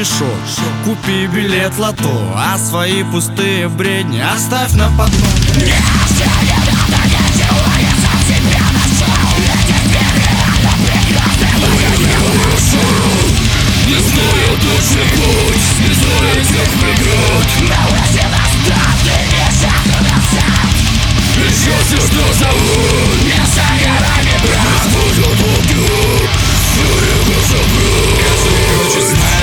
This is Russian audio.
мешок, купи билет в лото, а свои пустые бредни оставь на потом. Не знаю точный путь, не знаю всех преград, но если достанет назад, еще все, что зовут, не за горами, брат. Будут луки, что его забрал.